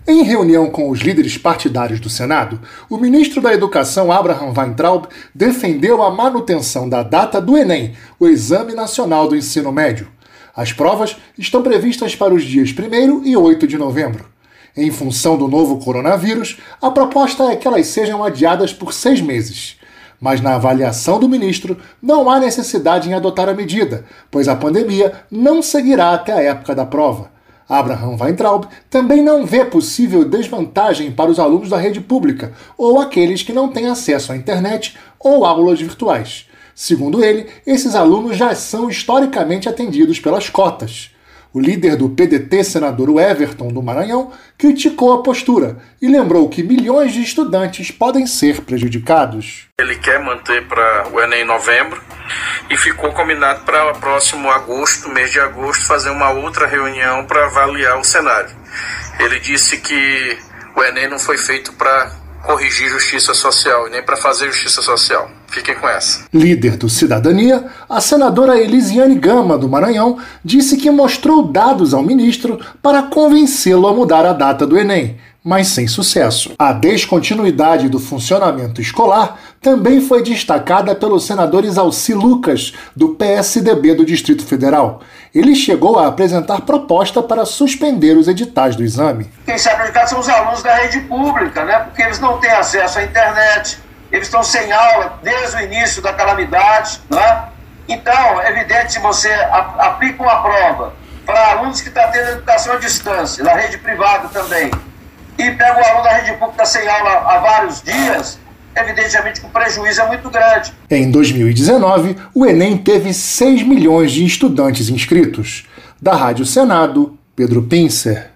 Em reunião com os líderes partidários do Senado, o ministro da Educação, Abraham Weintraub, defendeu a manutenção da data do Enem, o Exame Nacional do Ensino Médio. As provas estão previstas para os dias 1º e 8 de novembro. Em função do novo coronavírus, a proposta é que elas sejam adiadas por 6 meses. Mas na avaliação do ministro, não há necessidade em adotar a medida, pois a pandemia não seguirá até a época da prova. Abraham Weintraub também não vê possível desvantagem para os alunos da rede pública ou aqueles que não têm acesso à internet ou aulas virtuais. Segundo ele, esses alunos já são historicamente atendidos pelas cotas. O líder do PDT, senador Everton, do Maranhão, criticou a postura e lembrou que milhões de estudantes podem ser prejudicados. Ele quer manter para o Enem em novembro e ficou combinado para o próximo agosto, mês de agosto, fazer uma outra reunião para avaliar o cenário. Ele disse que o Enem não foi feito para corrigir justiça social e nem para fazer justiça social. Fiquem com essa. Líder do Cidadania, a senadora Elisiane Gama, do Maranhão, disse que mostrou dados ao ministro para convencê-lo a mudar a data do Enem, mas sem sucesso. A descontinuidade do funcionamento escolar também foi destacada pelo senador Isalci Lucas, do PSDB do Distrito Federal. Ele chegou a apresentar proposta para suspender os editais do exame. Quem se prejudicado são os alunos da rede pública, né? Porque eles não têm acesso à internet, eles estão sem aula desde o início da calamidade, né? Então, é evidente, se você aplica uma prova para alunos que estão tendo educação à distância, na rede privada também, e pega o aluno da rede pública sem aula há vários dias, evidentemente que o prejuízo é muito grande. Em 2019, o Enem teve 6 milhões de estudantes inscritos. Da Rádio Senado, Pedro Pincer.